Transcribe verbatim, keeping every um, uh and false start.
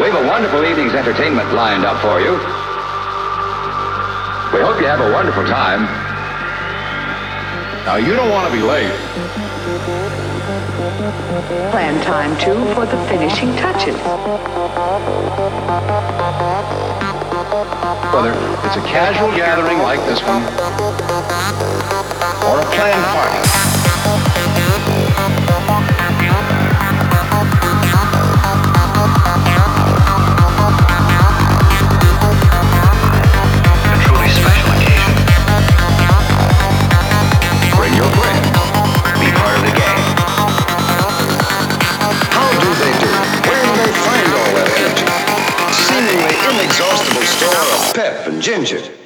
We've a wonderful evening's entertainment lined up for you. We hope you have a wonderful time. Now, you don't want to be late. Plan time, too, for the finishing touches. Whether it's a casual gathering like this one, or a planned party. A truly special occasion. Bring your friends. Be part of the game. How do they do it? Where do they find all that energy? Seemingly inexhaustible store of pep and ginger.